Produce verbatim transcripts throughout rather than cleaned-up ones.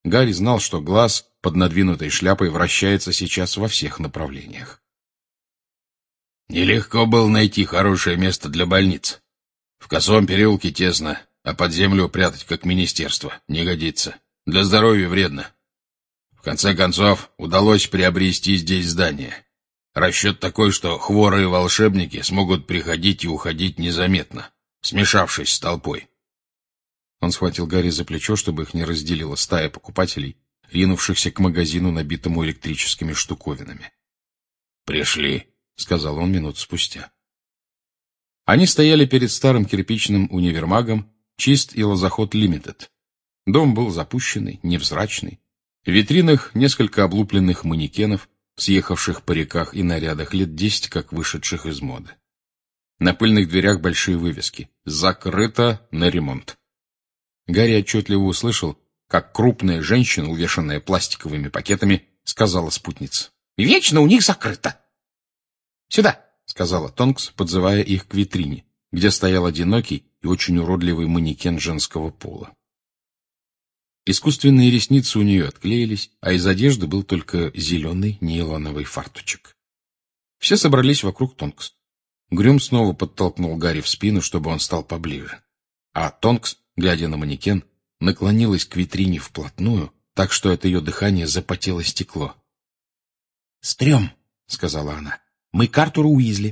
Гарри знал, что глаз под надвинутой шляпой вращается сейчас во всех направлениях. Нелегко было найти хорошее место для больницы. В косом переулке тесно, а под землю прятать, как министерство, не годится. Для здоровья вредно. В конце концов, удалось приобрести здесь здание. Расчет такой, что хворые волшебники смогут приходить и уходить незаметно, смешавшись с толпой. Он схватил Гарри за плечо, чтобы их не разделила стая покупателей, ринувшихся к магазину, набитому электрическими штуковинами. «Пришли», — сказал он минут спустя. Они стояли перед старым кирпичным универмагом «Чист и Лозаход Лимитед». Дом был запущенный, невзрачный. В витринах несколько облупленных манекенов, съехавших париках и нарядах лет десять, как вышедших из моды. На пыльных дверях большие вывески «Закрыто на ремонт». Гарри отчетливо услышал, как крупная женщина, увешанная пластиковыми пакетами, сказала спутнице: «Вечно у них закрыто!» «Сюда!» — сказала Тонкс, подзывая их к витрине, где стоял одинокий и очень уродливый манекен женского пола. Искусственные ресницы у нее отклеились, а из одежды был только зеленый нейлоновый фартучек. Все собрались вокруг Тонкс. Грюм снова подтолкнул Гарри в спину, чтобы он стал поближе. А Тонкс, глядя на манекен, наклонилась к витрине вплотную, так что от ее дыхания запотело стекло. «Стрём», — сказала она, — «мы к Артуру Уизли».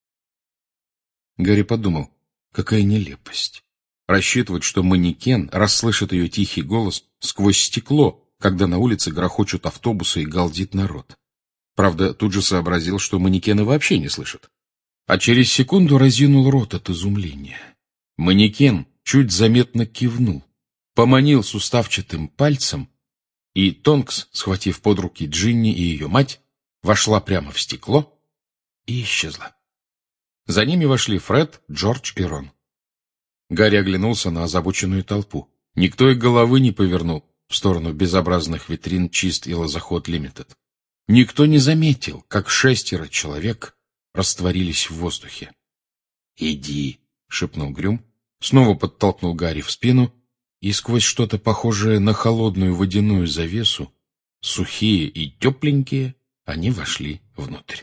Гарри подумал, какая нелепость. Рассчитывать, что манекен расслышит ее тихий голос сквозь стекло, когда на улице грохочут автобусы и галдит народ. Правда, тут же сообразил, что манекены вообще не слышат. А через секунду разинул рот от изумления. Манекен чуть заметно кивнул, поманил суставчатым пальцем, и Тонкс, схватив под руки Джинни и ее мать, вошла прямо в стекло и исчезла. За ними вошли Фред, Джордж и Рон. Гарри оглянулся на озабоченную толпу. Никто и головы не повернул в сторону безобразных витрин «Чист и Лозаход Лимитед». Никто не заметил, как шестеро человек растворились в воздухе. «Иди», — шепнул Грюм, снова подтолкнул Гарри в спину, и сквозь что-то похожее на холодную водяную завесу, сухие и тепленькие, они вошли внутрь.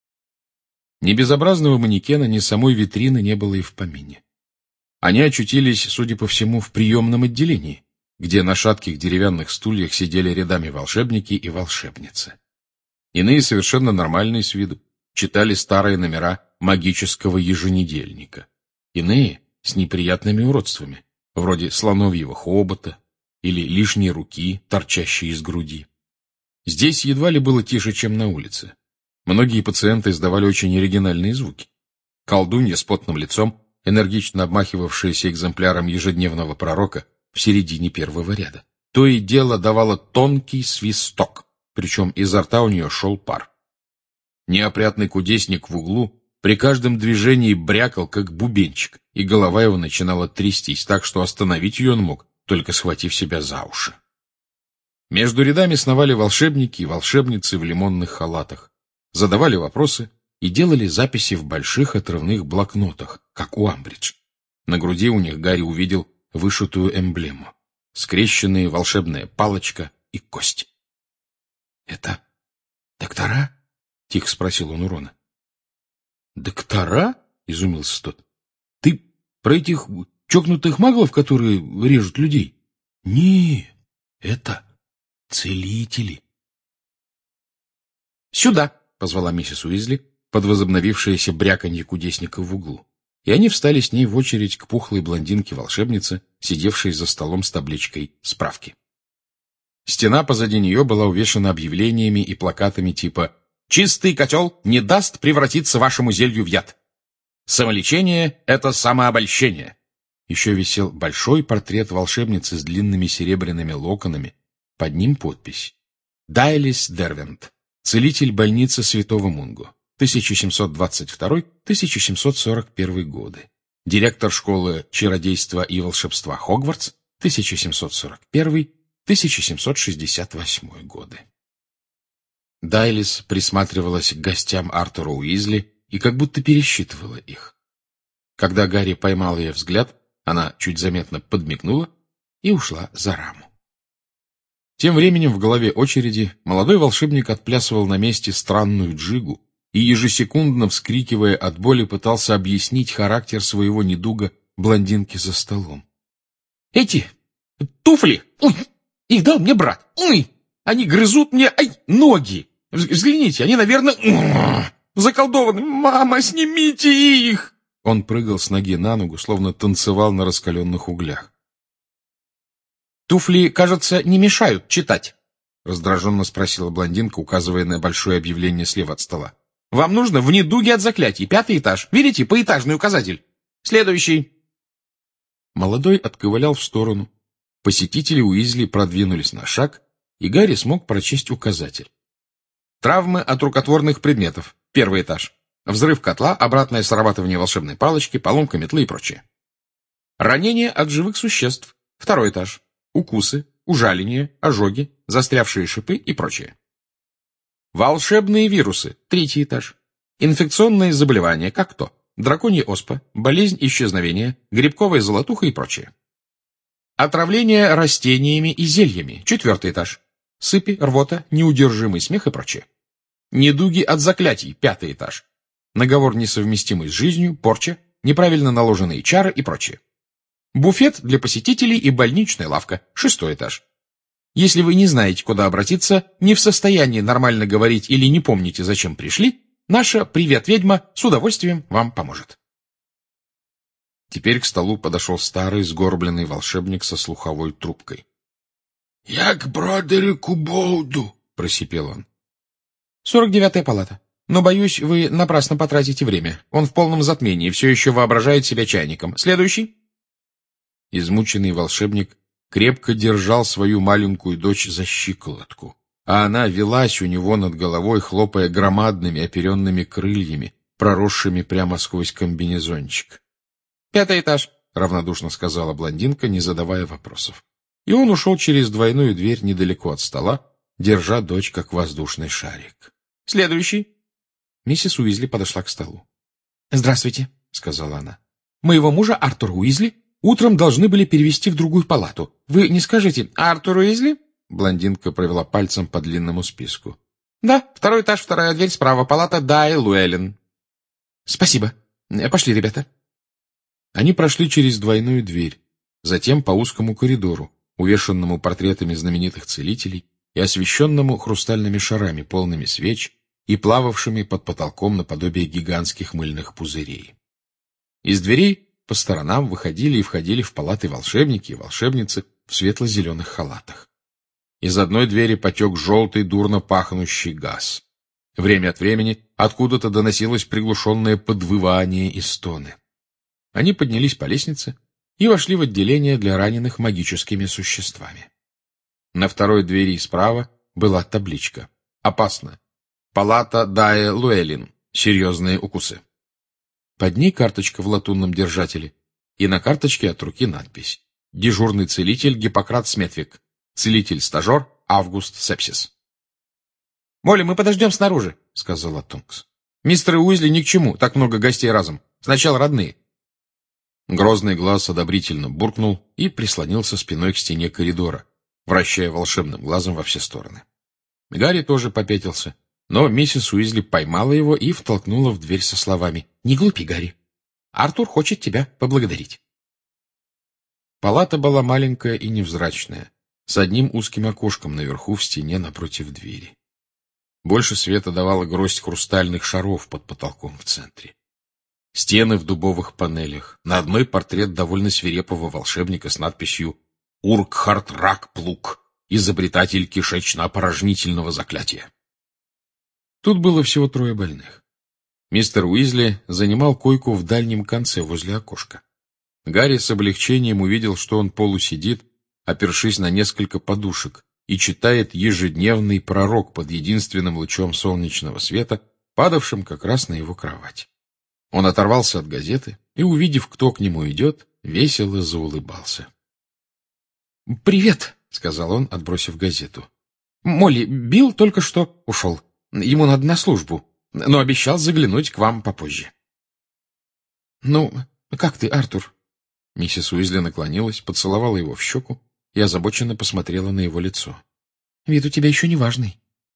Ни безобразного манекена, ни самой витрины не было и в помине. Они очутились, судя по всему, в приемном отделении, где на шатких деревянных стульях сидели рядами волшебники и волшебницы. Иные, совершенно нормальные с виду, читали старые номера магического еженедельника. Иные — с неприятными уродствами, вроде слоновьего хобота или лишней руки, торчащей из груди. Здесь едва ли было тише, чем на улице. Многие пациенты издавали очень оригинальные звуки. Колдунья с потным лицом, энергично обмахивавшаяся экземпляром ежедневного пророка в середине первого ряда, то и дело давала тонкий свисток, причем изо рта у нее шел пар. Неопрятный кудесник в углу при каждом движении брякал, как бубенчик, и голова его начинала трястись так, что остановить ее он мог, только схватив себя за уши. Между рядами сновали волшебники и волшебницы в лимонных халатах, задавали вопросы и делали записи в больших отрывных блокнотах, как у Амбридж. На груди у них Гарри увидел вышитую эмблему — скрещенные волшебная палочка и кость. — Это доктора? — тихо спросил он у Рона. — Доктора? — изумился тот. — Ты про этих чокнутых маглов, которые режут людей? — Не, это целители. — Сюда! — позвала миссис Уизли под возобновившееся бряканье кудесника в углу, и они встали с ней в очередь к пухлой блондинке-волшебнице, сидевшей за столом с табличкой «Справки». Стена позади нее была увешана объявлениями и плакатами типа «Чистый котел не даст превратиться вашему зелью в яд», «Самолечение — это самообольщение». Еще висел большой портрет волшебницы с длинными серебряными локонами, под ним подпись «Дайлис Дервент, целитель больницы Святого Мунго, тысяча семьсот двадцать второй — тысяча семьсот сорок первый годы, директор школы чародейства и волшебства Хогвартс, тысяча семьсот сорок первый — тысяча семьсот шестьдесят восьмой годы». Дайлис присматривалась к гостям Артура Уизли и как будто пересчитывала их. Когда Гарри поймал ее взгляд, она чуть заметно подмигнула и ушла за раму. Тем временем в голове очереди молодой волшебник отплясывал на месте странную джигу и, ежесекундно вскрикивая от боли, пытался объяснить характер своего недуга блондинке за столом. «Эти туфли, ой, их дал мне брат, ой, они грызут мне, ай, ноги. Взгляните, они, наверное, заколдованы. Мама, снимите их!» Он прыгал с ноги на ногу, словно танцевал на раскаленных углях. «Туфли, кажется, не мешают читать», — раздраженно спросила блондинка, указывая на большое объявление слева от стола. «Вам нужно в недуге от заклятий, пятый этаж. Видите, поэтажный указатель. Следующий». Молодой отковылял в сторону. Посетители Уизли продвинулись на шаг, и Гарри смог прочесть указатель. Травмы от рукотворных предметов. Первый этаж. Взрыв котла, обратное срабатывание волшебной палочки, поломка метлы и прочее. Ранения от живых существ. Второй этаж. Укусы, ужаления, ожоги, застрявшие шипы и прочее. Волшебные вирусы. Третий этаж. Инфекционные заболевания, как то драконья оспа, болезнь исчезновения, грибковая золотуха и прочее. Отравление растениями и зельями. Четвертый этаж. Сыпи, рвота, неудержимый смех и прочее. Недуги от заклятий. Пятый этаж. Наговор, несовместимый с жизнью, порча, неправильно наложенные чары и прочее. Буфет для посетителей и больничная лавка. Шестой этаж. Если вы не знаете, куда обратиться, не в состоянии нормально говорить или не помните, зачем пришли, наша «Привет-ведьма» с удовольствием вам поможет. Теперь к столу подошел старый сгорбленный волшебник со слуховой трубкой. — Я к Бродерику Боуду, — просипел он. — Сорок девятая палата. Но, боюсь, вы напрасно потратите время. Он в полном затмении, все еще воображает себя чайником. Следующий. Измученный волшебник крепко держал свою маленькую дочь за щиколотку, а она велась у него над головой, хлопая громадными оперенными крыльями, проросшими прямо сквозь комбинезончик. «Пятый этаж», — равнодушно сказала блондинка, не задавая вопросов. И он ушел через двойную дверь недалеко от стола, держа дочь как воздушный шарик. «Следующий». Миссис Уизли подошла к столу. «Здравствуйте», — сказала она. «Моего мужа Артура Уизли утром должны были перевести в другую палату. Вы не скажете «Артур Уизли»?» Блондинка провела пальцем по длинному списку. «Да, второй этаж, вторая дверь, справа палата Дай Луэллен». «Спасибо. Пошли, ребята». Они прошли через двойную дверь, затем по узкому коридору, увешанному портретами знаменитых целителей и освещенному хрустальными шарами, полными свеч и плававшими под потолком наподобие гигантских мыльных пузырей. Из дверей по сторонам выходили и входили в палаты волшебники и волшебницы в светло-зеленых халатах. Из одной двери потек желтый, дурно пахнущий газ. Время от времени откуда-то доносилось приглушенное подвывание и стоны. Они поднялись по лестнице и вошли в отделение для раненых магическими существами. На второй двери справа была табличка «Опасно. Палата Дае Луэллин. Серьезные укусы». Под ней карточка в латунном держателе, и на карточке от руки надпись «Дежурный целитель Гиппократ Сметвик. Целитель-стажер Август Сепсис». «Молли, мы подождем снаружи», — сказала Тонкс. «Мистер Уизли ни к чему, так много гостей разом. Сначала родные». Грозный глаз одобрительно буркнул и прислонился спиной к стене коридора, вращая волшебным глазом во все стороны. Гарри тоже попятился, но миссис Уизли поймала его и втолкнула в дверь со словами: «Не глупи, Гарри. Артур хочет тебя поблагодарить». Палата была маленькая и невзрачная, с одним узким окошком наверху в стене напротив двери. Больше света давала гроздь хрустальных шаров под потолком в центре. Стены в дубовых панелях, на одной портрет довольно свирепого волшебника с надписью «Уркхард Ракплук, изобретатель кишечно-опорожнительного заклятия». Тут было всего трое больных. Мистер Уизли занимал койку в дальнем конце возле окошка. Гарри с облегчением увидел, что он полусидит, опершись на несколько подушек, и читает ежедневный пророк под единственным лучом солнечного света, падавшим как раз на его кровать. Он оторвался от газеты и, увидев, кто к нему идет, весело заулыбался. «Привет», — сказал он, отбросив газету. «Молли, Билл только что ушел. Ему надо на службу, но обещал заглянуть к вам попозже». «Ну, как ты, Артур?» Миссис Уизли наклонилась, поцеловала его в щеку и озабоченно посмотрела на его лицо. Вид у тебя еще не важный.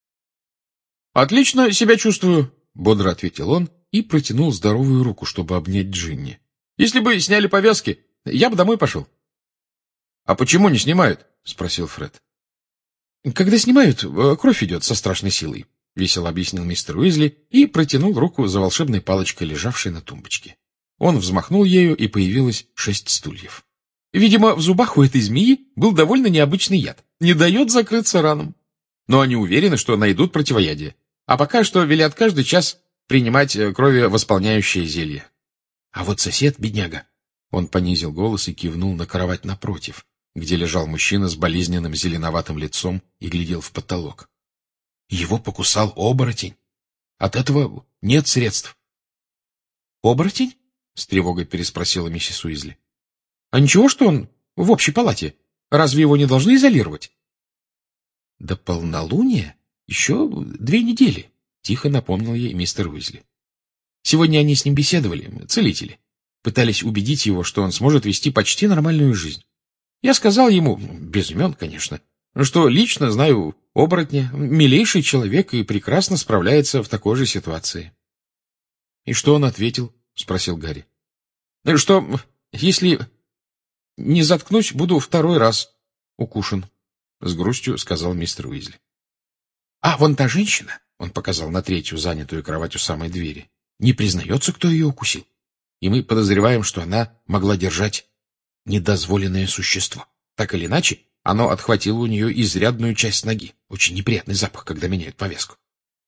«Отлично себя чувствую», — бодро ответил он и протянул здоровую руку, чтобы обнять Джинни. «Если бы сняли повязки, я бы домой пошел». «А почему не снимают?» — спросил Фред. «Когда снимают, кровь идет со страшной силой», — весело объяснил мистер Уизли и протянул руку за волшебной палочкой, лежавшей на тумбочке. Он взмахнул ею, и появилось шесть стульев. Видимо, в зубах у этой змеи был довольно необычный яд. Не дает закрыться ранам. Но они уверены, что найдут противоядие. А пока что велят каждый час принимать кровевосполняющее зелье. А вот сосед, бедняга. Он понизил голос и кивнул на кровать напротив, где лежал мужчина с болезненным зеленоватым лицом и глядел в потолок. Его покусал оборотень. От этого нет средств. «Оборотень?» — с тревогой переспросила миссис Уизли. «А ничего, что он в общей палате? Разве его не должны изолировать?» «До полнолуния еще две недели», — тихо напомнил ей мистер Уизли. «Сегодня они с ним беседовали, целители. Пытались убедить его, что он сможет вести почти нормальную жизнь. Я сказал ему, без имен, конечно, что лично знаю оборотня, милейший человек и прекрасно справляется в такой же ситуации». «И что он ответил?» — спросил Гарри. «Что, если не заткнусь, буду второй раз укушен», — с грустью сказал мистер Уизли. «А вон та женщина», — он показал на третью занятую кровать у самой двери, — «не признается, кто ее укусил. И мы подозреваем, что она могла держать недозволенное существо. Так или иначе, оно отхватило у нее изрядную часть ноги. Очень неприятный запах, когда меняют повязку».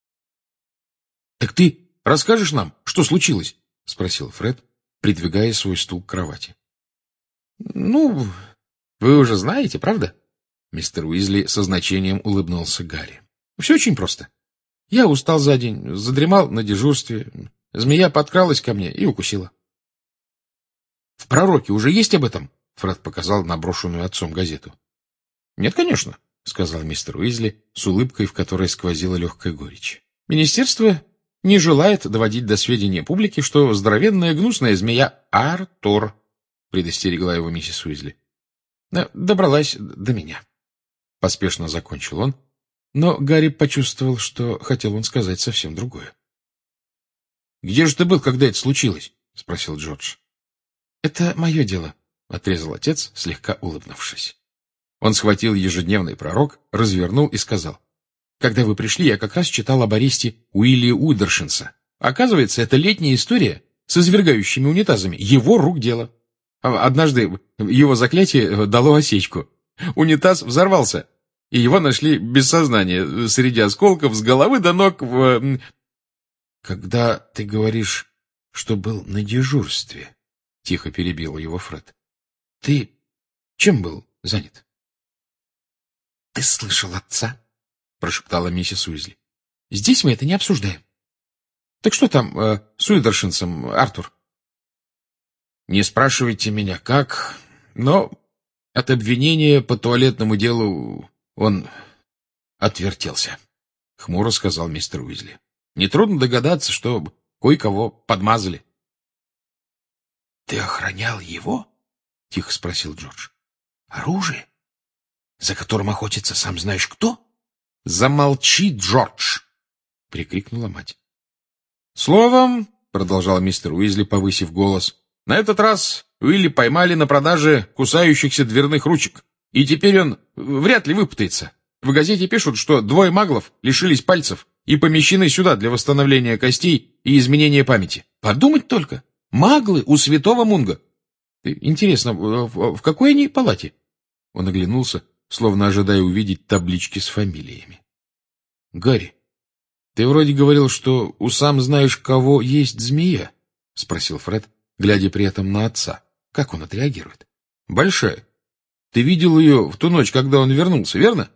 «Так ты расскажешь нам, что случилось?» — спросил Фред, придвигая свой стул к кровати. «Ну, вы уже знаете, правда?» Мистер Уизли со значением улыбнулся Гарри. «Все очень просто. Я устал за день, задремал на дежурстве. Змея подкралась ко мне и укусила». «В пророке уже есть об этом?» — Фред показал на брошенную отцом газету. «Нет, конечно», — сказал мистер Уизли с улыбкой, в которой сквозила легкая горечь. «Министерство не желает доводить до сведения публики, что здоровенная гнусная змея Артур», — предостерегла его миссис Уизли, — «добралась до меня». Поспешно закончил он, но Гарри почувствовал, что хотел он сказать совсем другое. «Где же ты был, когда это случилось?» — спросил Джордж. «Это мое дело», — отрезал отец, слегка улыбнувшись. Он схватил ежедневный пророк, развернул и сказал: «Когда вы пришли, я как раз читал об аресте Уилли Уидершинса. Оказывается, это летняя история с извергающими унитазами. Его рук дело. Однажды его заклятие дало осечку. Унитаз взорвался, и его нашли без сознания, среди осколков, с головы до ног в...» «Когда ты говоришь, что был на дежурстве», — тихо перебил его Фред, — «ты чем был занят?» «Ты слышал отца?» — прошептала миссис Уизли. «Здесь мы это не обсуждаем. Так что там э, с Уидершинсом, Артур?» «Не спрашивайте меня, как, но от обвинения по туалетному делу он отвертелся», — хмуро сказал мистер Уизли. «Нетрудно догадаться, что кое-кого подмазали». «Ты охранял его?» — тихо спросил Джордж. «Оружие, за которым охотится сам знаешь кто?» «Замолчи, Джордж!» — прикрикнула мать. «Словом, — продолжал мистер Уизли, повысив голос, — на этот раз Уилли поймали на продаже кусающихся дверных ручек, и теперь он вряд ли выпутается. В газете пишут, что двое маглов лишились пальцев и помещены сюда для восстановления костей и изменения памяти. Подумать только! Маглы у святого Мунга! Интересно, в, в какой они палате?» Он оглянулся, словно ожидая увидеть таблички с фамилиями. «Гарри, ты вроде говорил, что у сам знаешь кого есть змея?» — спросил Фред, глядя при этом на отца. «Как он отреагирует?» «Большая. Ты видел ее в ту ночь, когда он вернулся, верно?»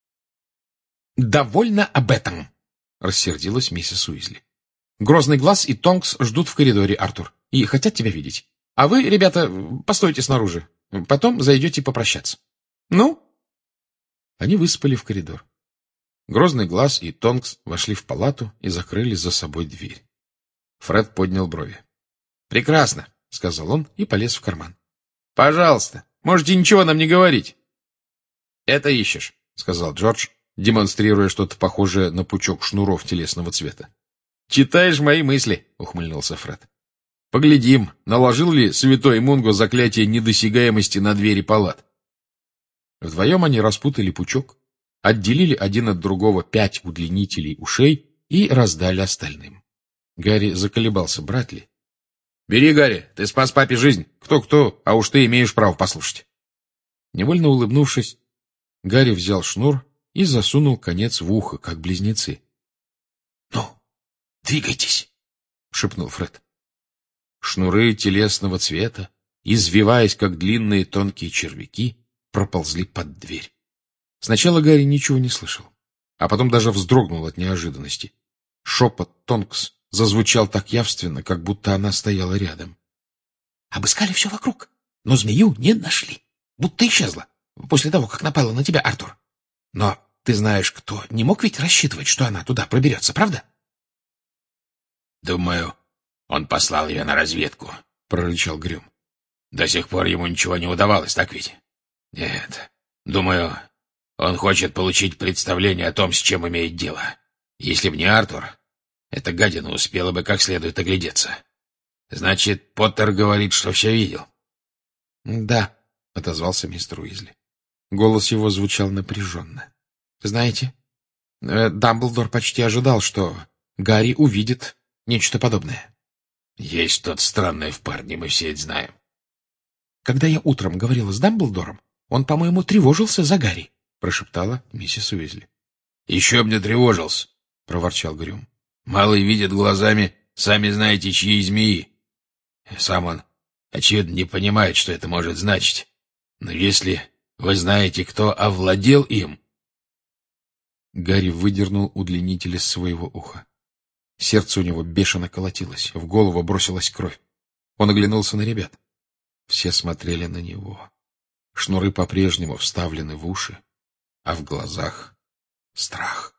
«Довольно об этом!» — рассердилась миссис Уизли. «Грозный глаз и Тонкс ждут в коридоре, Артур, и хотят тебя видеть. А вы, ребята, постойте снаружи. Потом зайдете попрощаться. Ну?» Они выспали в коридор. Грозный глаз и Тонкс вошли в палату и закрыли за собой дверь. Фред поднял брови. «Прекрасно», — сказал он и полез в карман. «Пожалуйста, можете ничего нам не говорить». «Это ищешь», — сказал Джордж, демонстрируя что-то похожее на пучок шнуров телесного цвета. «Читаешь мои мысли», — ухмыльнулся Фред. «Поглядим, наложил ли святой Мунго заклятие недосягаемости на двери палат». Вдвоем они распутали пучок, отделили один от другого пять удлинителей ушей и раздали остальным. Гарри заколебался, брать ли. «Бери, Гарри, ты спас папе жизнь. Кто-кто, а уж ты имеешь право послушать». Невольно улыбнувшись, Гарри взял шнур и засунул конец в ухо, как близнецы. — Ну, двигайтесь, — шепнул Фред. Шнуры телесного цвета, извиваясь, как длинные тонкие червяки, проползли под дверь. Сначала Гарри ничего не слышал, а потом даже вздрогнул от неожиданности. Шепот Тонкс зазвучал так явственно, как будто она стояла рядом. — Обыскали все вокруг, но змею не нашли. Будто исчезла после того, как напала на тебя, Артур. Но ты знаешь, кто не мог ведь рассчитывать, что она туда проберется, правда? — Думаю, он послал ее на разведку, — прорычал Грюм. — До сих пор ему ничего не удавалось, так ведь? Нет. Думаю, он хочет получить представление о том, с чем имеет дело. Если б не Артур, эта гадина успела бы как следует оглядеться. Значит, Поттер говорит, что все видел. — Да, — отозвался мистер Уизли. Голос его звучал напряженно. — Знаете, Дамблдор почти ожидал, что Гарри увидит нечто подобное. — Есть что-то странное в парне, мы все это знаем. — Когда я утром говорила с Дамблдором, он, по-моему, тревожился за Гарри, — прошептала миссис Уизли. — Еще б не тревожился, — проворчал Грюм. — Малый видит глазами, сами знаете, чьи змеи. Сам он, очевидно, не понимает, что это может значить. Но если вы знаете, кто овладел им... Гарри выдернул удлинитель из своего уха. Сердце у него бешено колотилось, в голову бросилась кровь. Он оглянулся на ребят. Все смотрели на него. Шнуры по-прежнему вставлены в уши, а в глазах страх.